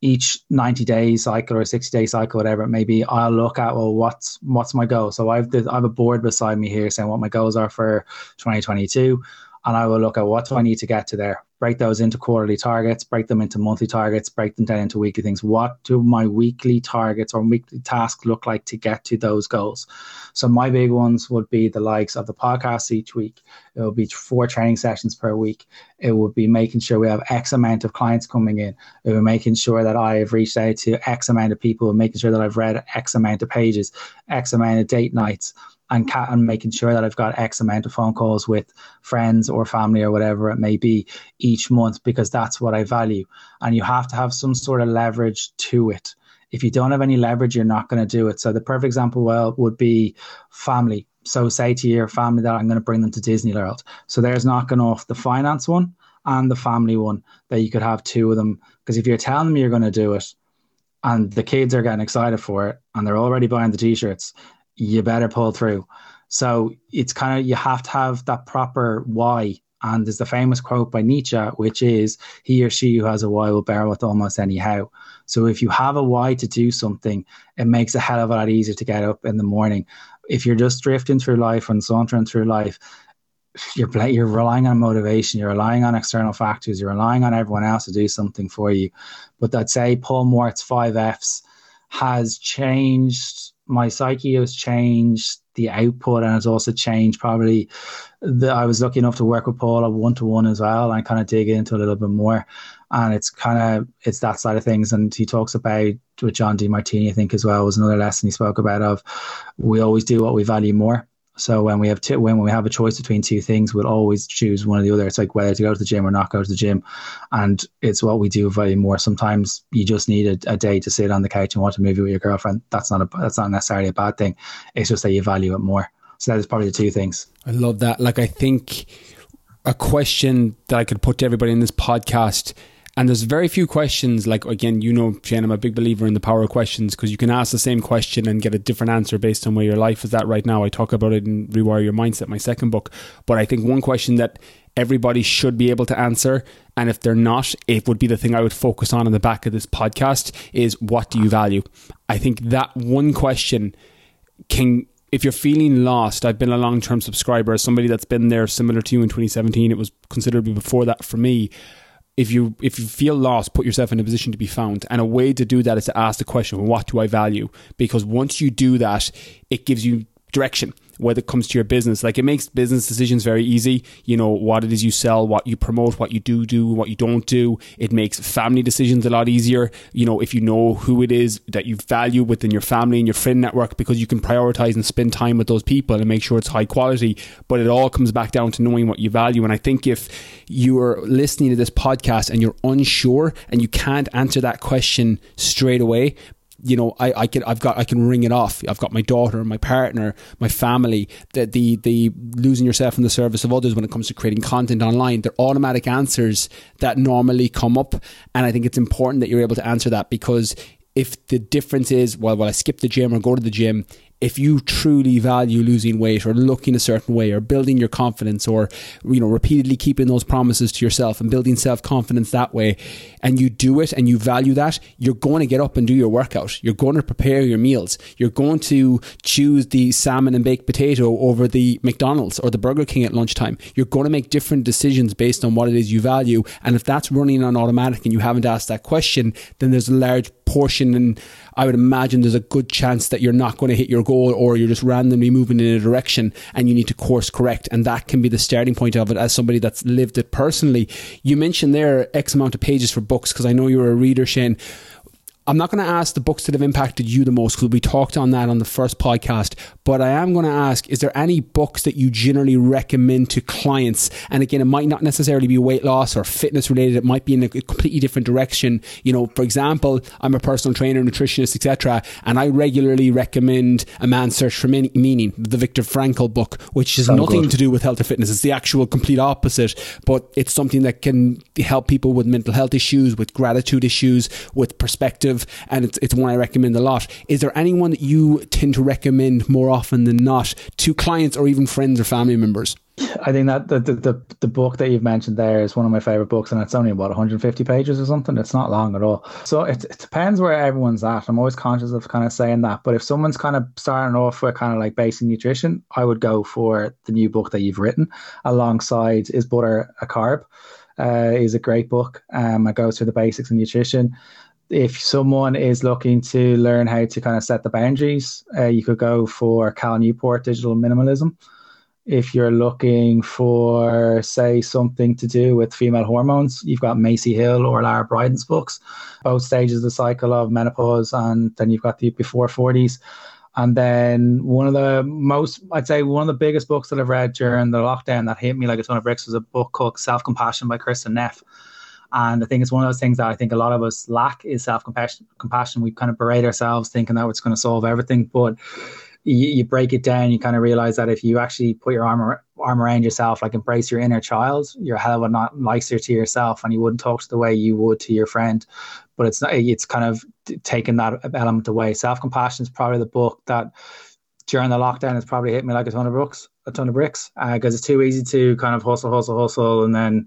each ninety day cycle or sixty day cycle, whatever it may be, I'll look at, well, what's what's my goal? So I've the, I have a board beside me here saying what my goals are for twenty twenty-two, and I will look at what do I need to get to there. Break those into quarterly targets, break them into monthly targets, break them down into weekly things. What do my weekly targets or weekly tasks look like to get to those goals? So my big ones would be the likes of the podcast each week. It will be four training sessions per week. It would be making sure we have X amount of clients coming in. It would be making sure that I have reached out to X amount of people and making sure that I've read X amount of pages, X amount of date nights, and, ca- and making sure that I've got X amount of phone calls with friends or family or whatever it may be each month, because that's what I value. And you have to have some sort of leverage to it. If you don't have any leverage, you're not going to do it. So the perfect example well would be family. So say to your family that I'm going to bring them to Disney World. So there's knocking off the finance one and the family one, that you could have two of them. Because if you're telling them you're going to do it and the kids are getting excited for it and they're already buying the t-shirts, you better pull through. So it's kind of, you have to have that proper why. And there's the famous quote by Nietzsche, which is, he or she who has a why will bear with almost any how. So if you have a why to do something, it makes a hell of a lot easier to get up in the morning. If you're just drifting through life and sauntering through life, you're you're relying on motivation, you're relying on external factors, you're relying on everyone else to do something for you. But I'd say Paul Mort's five F's has changed, my psyche has changed the output, and has also changed probably the, I was lucky enough to work with Paul at one-to-one as well, and kind of dig into a little bit more. And it's kind of, it's that side of things. And he talks about, with John Demartini, I think as well, was another lesson he spoke about of, we always do what we value more. So when we have two, when we have a choice between two things, we'll always choose one or the other. It's like whether to go to the gym or not go to the gym. And it's what we do value more. Sometimes you just need a, a day to sit on the couch and watch a movie with your girlfriend. That's not a, that's not necessarily a bad thing. It's just that you value it more. So that is probably the two things.
I love that. Like, I think a question that I could put to everybody in this podcast, and there's very few questions, like, again, you know, Shane, I'm a big believer in the power of questions, because you can ask the same question and get a different answer based on where your life is at right now. I talk about it in Rewire Your Mindset, my second book. But I think one question that everybody should be able to answer, and if they're not, it would be the thing I would focus on in the back of this podcast, is what do you value? I think that one question can... If you're feeling lost, I've been a long-term subscriber, as somebody that's been there similar to you in twenty seventeen. It was considerably before that for me. If you if you feel lost, put yourself in a position to be found. And a way to do that is to ask the question, what do I value? Because once you do that, it gives you direction when it comes to your business. Like, it makes business decisions very easy. You know, what it is you sell, what you promote, what you do do, what you don't do. It makes family decisions a lot easier. You know, if you know who it is that you value within your family and your friend network, because you can prioritize and spend time with those people and make sure it's high quality. But it all comes back down to knowing what you value. And I think if you are listening to this podcast and you're unsure and you can't answer that question straight away, you know, I, I can, I've got, I can ring it off. I've got my daughter, my partner, my family, the, the, the losing yourself in the service of others when it comes to creating content online. They're automatic answers that normally come up. And I think it's important that you're able to answer that, because if the difference is, well, well, I skip the gym or go to the gym, if you truly value losing weight or looking a certain way or building your confidence, or, you know, repeatedly keeping those promises to yourself and building self-confidence that way, and you do it and you value that, you're going to get up and do your workout. You're going to prepare your meals. You're going to choose the salmon and baked potato over the McDonald's or the Burger King at lunchtime. You're going to make different decisions based on what it is you value. And if that's running on automatic and you haven't asked that question, then there's a large portion, and I would imagine there's a good chance that you're not going to hit your goal, or you're just randomly moving in a direction and you need to course correct. And that can be the starting point of it, as somebody that's lived it personally. You mentioned there X amount of pages for books, because I know you're a reader, Shane. I'm not going to ask the books that have impacted you the most, because we talked on that on the first podcast, but I am going to ask, is there any books that you generally recommend to clients? And again, it might not necessarily be weight loss or fitness related. It might be in a completely different direction. You know, for example, I'm a personal trainer, nutritionist, et cetera, and I regularly recommend A Man's Search for Meaning, the Viktor Frankl book, which has so nothing good. to do with health or fitness. It's the actual complete opposite, but it's something that can help people with mental health issues, with gratitude issues, with perspective. And it's, it's one I recommend a lot. Is there anyone that you tend to recommend more often than not to clients or even friends or family members?
I think that the, the the the book that you've mentioned there is one of my favorite books, and it's only about one hundred fifty pages or something. It's not long at all. So it, it depends where everyone's at. I'm always conscious of kind of saying that. But if someone's kind of starting off with kind of like basic nutrition, I would go for the new book that you've written alongside Is Butter a Carb? Uh, is a great book. Um, it goes through the basics of nutrition. If someone is looking to learn how to kind of set the boundaries, uh, you could go for Cal Newport, Digital Minimalism. If you're looking for, say, something to do with female hormones, you've got Macy Hill or Lara Bryden's books, both stages of the cycle of menopause, and then you've got the before forties. And then one of the most, I'd say one of the biggest books that I've read during the lockdown that hit me like a ton of bricks was a book called Self-Compassion by Kristen Neff. And I think it's one of those things that I think a lot of us lack is self-compassion. Compassion. We kind of berate ourselves thinking that it's going to solve everything, but You, you break it down, you kind of realize that if you actually put your arm, arm around yourself, like embrace your inner child, you're a hell of a lot nicer to yourself, and you wouldn't talk to the way you would to your friend. But it's not, it's kind of taking that element away. Self-Compassion is probably the book that during the lockdown has probably hit me like a ton of bricks, a ton of bricks, because uh, it's too easy to kind of hustle, hustle, hustle, and then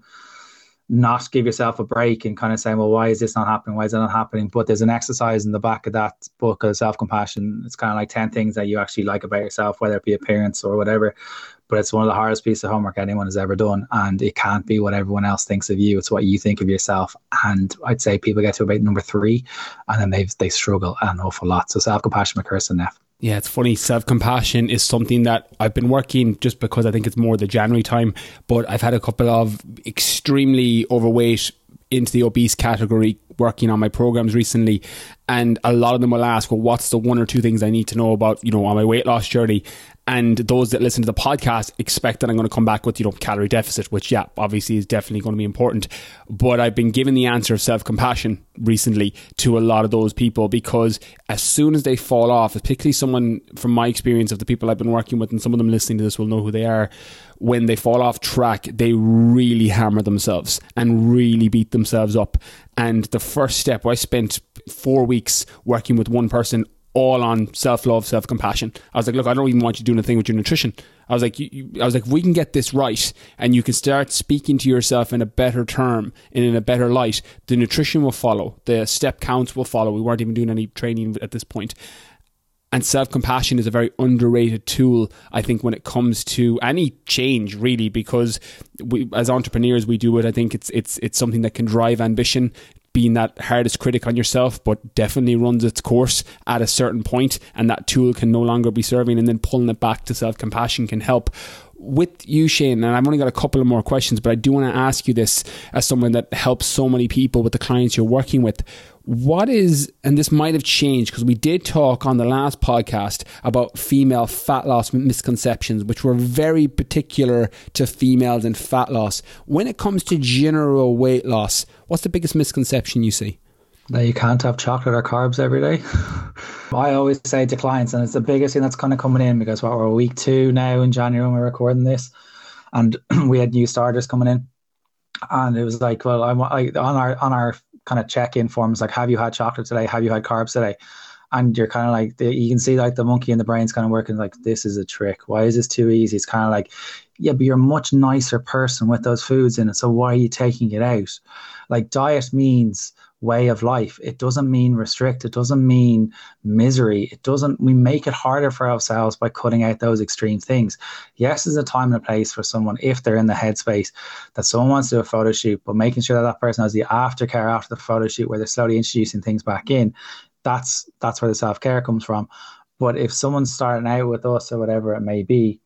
not give yourself a break and kind of saying, well, why is this not happening? Why is it not happening? But there's an exercise in the back of that book of Self-Compassion. It's kind of like ten things that you actually like about yourself, whether it be appearance or whatever. But it's one of the hardest pieces of homework anyone has ever done. And it can't be what everyone else thinks of you. It's what you think of yourself. And I'd say people get to about number three and then they they struggle an awful lot. So Self-Compassion by Kirsten Neff.
Yeah, it's funny. Self-compassion is something that I've been working just because I think it's more the January time, but I've had a couple of extremely overweight into the obese category working on my programs recently, and a lot of them will ask, well, what's the one or two things I need to know about, you know, on my weight loss journey? And those that listen to the podcast expect that I'm going to come back with, you know, calorie deficit, which, yeah, obviously is definitely going to be important. But I've been given the answer of self-compassion recently to a lot of those people, because as soon as they fall off, particularly someone from my experience of the people I've been working with, and some of them listening to this will know who they are, when they fall off track, they really hammer themselves and really beat themselves up. And the first step, I spent four weeks working with one person all on self-love, self-compassion. I was like, look, I don't even want you doing a thing with your nutrition. I was like, you, you, I was like, if we can get this right and you can start speaking to yourself in a better term and in a better light, the nutrition will follow. The step counts will follow. We weren't even doing any training at this point. And self-compassion is a very underrated tool, I think, when it comes to any change, really, because we, as entrepreneurs, we do it. I think it's it's it's something that can drive ambition, being that hardest critic on yourself, but definitely runs its course at a certain point, and that tool can no longer be serving, and then pulling it back to self-compassion can help. With you, Shane, and I've only got a couple of more questions, but I do want to ask you this as someone that helps so many people with the clients you're working with. What is, and this might have changed because we did talk on the last podcast about female fat loss misconceptions, which were very particular to females and fat loss. When it comes to general weight loss, what's the biggest misconception you see?
That you can't have chocolate or carbs every day. I always say to clients, and it's the biggest thing that's kind of coming in, because what, we're week two now in January when we're recording this, and we had new starters coming in, and it was like, well, I'm I, on our on our kind of check-in forms, like, have you had chocolate today? Have you had carbs today? And you're kind of like, the, you can see like the monkey in the brain's kind of working like, this is a trick. Why is this too easy? It's kind of like, yeah, but you're a much nicer person with those foods in it. So why are you taking it out? Like, diet means way of life. It doesn't mean restrict. It doesn't mean misery. It doesn't, we make it harder for ourselves by cutting out those extreme things. Yes, there's a time and a place for someone, if they're in the headspace that someone wants to do a photo shoot, but making sure that that person has the aftercare after the photo shoot where they're slowly introducing things back in. That's, that's where the self-care comes from. But if someone's starting out with us or whatever it may be,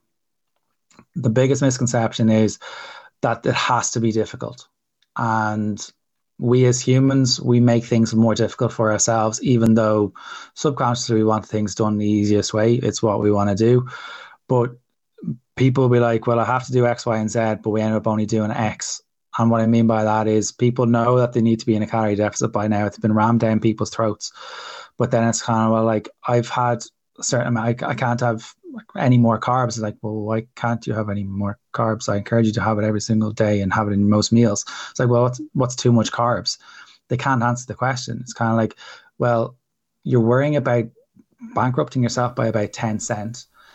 the biggest misconception is that it has to be difficult. And we as humans, we make things more difficult for ourselves, even though subconsciously we want things done the easiest way. It's what we want to do. But people will be like, well, I have to do X, Y, and Z, but we end up only doing X. And what I mean by that is people know that they need to be in a calorie deficit by now. It's been rammed down people's throats. But then it's kind of, well, like, I've had a certain amount, I, I can't have any more carbs. It's like, well, why can't you have any more carbs? I encourage you to have it every single day and have it in most meals. It's like, well, what's, what's too much carbs? They can't answer the question. It's kind of like, well, you're worrying about bankrupting yourself by about ten cents.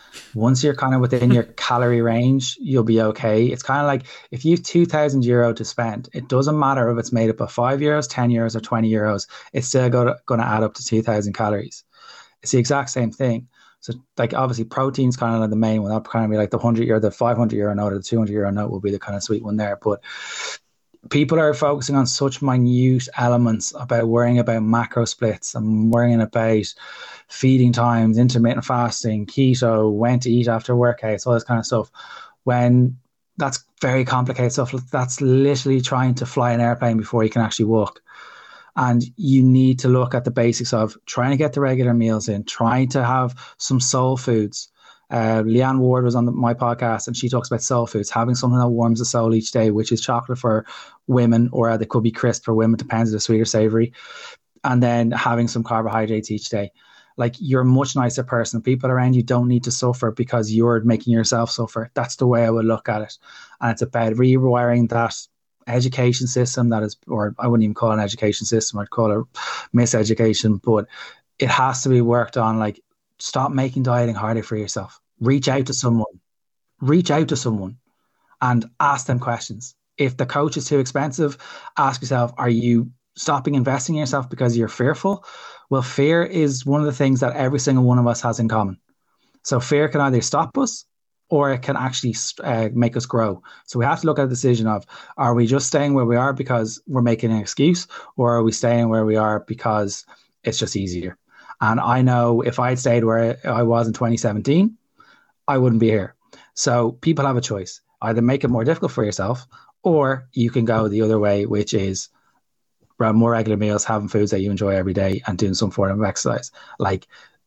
Once you're kind of within your calorie range, you'll be okay. It's kind of like if you have two thousand euro to spend, it doesn't matter if it's made up of five euros, ten euros, or twenty euros. It's still going to add up to two thousand calories. It's the exact same thing. So, like, obviously, protein's kind of like the main one. That'll kind of be like the one hundred euro, the five hundred euro note, or the two hundred euro note will be the kind of sweet one there. But people are focusing on such minute elements about worrying about macro splits and worrying about feeding times, intermittent fasting, keto, when to eat after workouts, all this kind of stuff. When that's very complicated stuff. That's literally trying to fly an airplane before you can actually walk. And you need to look at the basics of trying to get the regular meals in, trying to have some soul foods. Uh, Leanne Ward was on the, my podcast, and she talks about soul foods, having something that warms the soul each day, which is chocolate for women, or they could be crisp for women, depends if it's sweet or savory. And then having some carbohydrates each day. Like, you're a much nicer person. People around you don't need to suffer because you're making yourself suffer. That's the way I would look at it. And it's about rewiring that education system that is, or I wouldn't even call it an education system, I'd call it miseducation, but it has to be worked on. Like, stop making dieting harder for yourself. Reach out to someone. Reach out to someone and ask them questions. If the coach is too expensive, ask yourself, are you stopping investing in yourself because you're fearful? Well, fear is one of the things that every single one of us has in common. So fear can either stop us or it can actually uh, make us grow. So we have to look at a decision of, are we just staying where we are because we're making an excuse, or are we staying where we are because it's just easier? And I know if I had stayed where I was in twenty seventeen, I wouldn't be here. So people have a choice. Either make it more difficult for yourself, or you can go the other way, which is more regular meals, having foods that you enjoy every day, and doing some form of exercise. Like,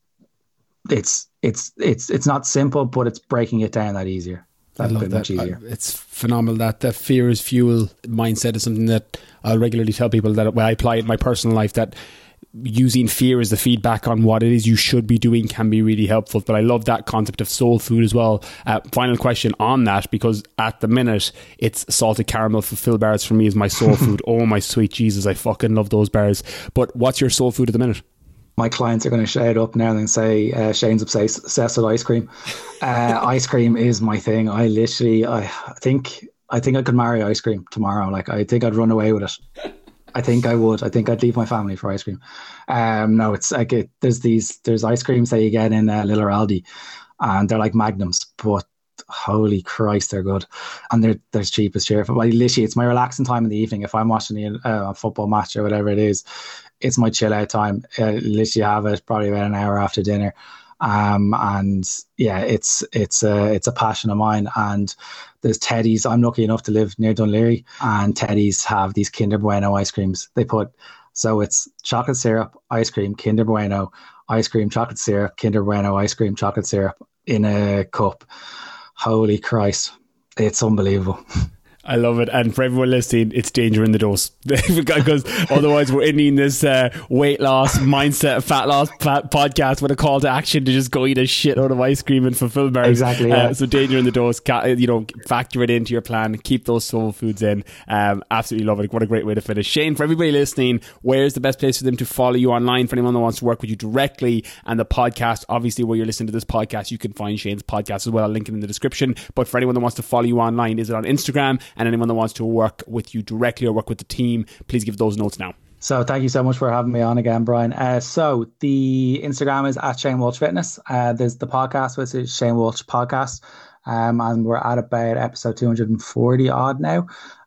it's it's it's it's not simple, but it's breaking it down that easier.
I love that. I, it's phenomenal that that fear is fuel mindset is something that I'll regularly tell people that when I apply it in my personal life, that using fear as the feedback on what it is you should be doing can be really helpful. But I love that concept of soul food as well. Uh, final question on that, because at the minute it's salted caramel fulfill bars for me is my soul food. Oh my sweet Jesus, I fucking love those bars. But what's your soul food at the minute?
My clients are going to shout up now and say uh, Shane's obsessed with ice cream. Uh, ice cream is my thing. I literally, I think, I think I could marry ice cream tomorrow. Like, I think I'd run away with it. I think I would. I think I'd leave my family for ice cream. Um, no, it's like it, there's these there's ice creams that you get in uh, Little Aldi, and they're like magnums, but holy Christ, they're good, and they're they're cheap as cheerful. Like, literally, it's my relaxing time in the evening. If I'm watching a, a football match or whatever it is, it's my chill out time. I literally have it probably about an hour after dinner. Um, and yeah, it's it's a it's a passion of mine. And there's Teddy's. I'm lucky enough to live near Dunleary, and Teddy's have these Kinder Bueno ice creams. They put so it's chocolate syrup, ice cream, Kinder Bueno, ice cream, chocolate syrup, Kinder Bueno, ice cream, chocolate syrup in a cup. Holy Christ, it's unbelievable.
I love it. And for everyone listening, it's danger in the dose, because otherwise we're ending this uh, weight loss mindset, fat loss fat podcast with a call to action to just go eat a shit out of ice cream and fulfill bars.
Exactly. Yeah.
Uh, so danger in the dose, you know, factor it into your plan, keep those soul foods in. Um, absolutely love it. What a great way to finish. Shane, for everybody listening, where's the best place for them to follow you online? For anyone that wants to work with you directly, and the podcast, obviously where you're listening to this podcast, you can find Shane's podcast as well. I'll link it in the description. But for anyone that wants to follow you online, is it on Instagram? And anyone that wants to work with you directly or work with the team, please give those notes now.
So thank you so much for having me on again, Brian. Uh, so the Instagram is at Shane Walsh Fitness. Uh, there's the podcast, which is Shane Walsh Podcast. Um, and we're at about episode two hundred forty odd now.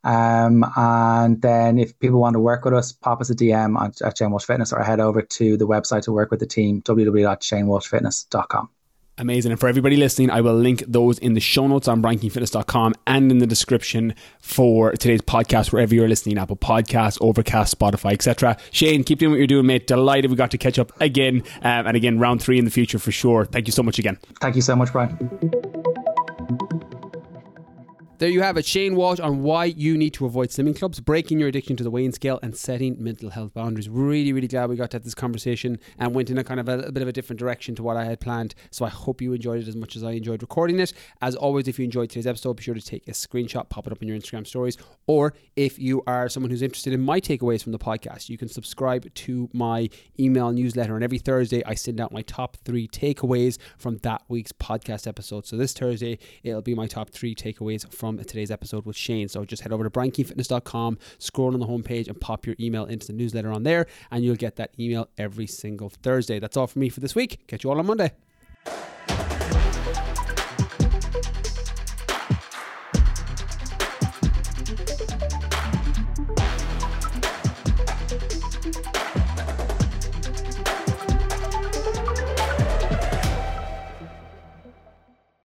Um, and then if people want to work with us, pop us a D M at, at Shane Walsh Fitness, or head over to the website to work with the team, w w w dot shane walsh fitness dot com.
Amazing. And for everybody listening, I will link those in the show notes on brian king fitness dot com and in the description for today's podcast, wherever you're listening, Apple Podcasts, Overcast, Spotify, et cetera. Shane, keep doing what you're doing, mate. Delighted we got to catch up again, um, and again, round three in the future for sure. Thank you so much again.
Thank you so much, Brian.
There you have it, Shane Walsh on why you need to avoid slimming clubs, breaking your addiction to the weighing scale and setting mental health boundaries. Really, really glad we got to have this conversation and went in a kind of a, a bit of a different direction to what I had planned. So I hope you enjoyed it as much as I enjoyed recording it. As always, if you enjoyed today's episode, be sure to take a screenshot, pop it up in your Instagram stories. Or if you are someone who's interested in my takeaways from the podcast, you can subscribe to my email newsletter. And every Thursday, I send out my top three takeaways from that week's podcast episode. So this Thursday, it'll be my top three takeaways from From today's episode with Shane. So just head over to brian keane fitness dot com, scroll on the homepage and pop your email into the newsletter on there, and you'll get that email every single Thursday. That's all from me for this week. Catch you all on Monday.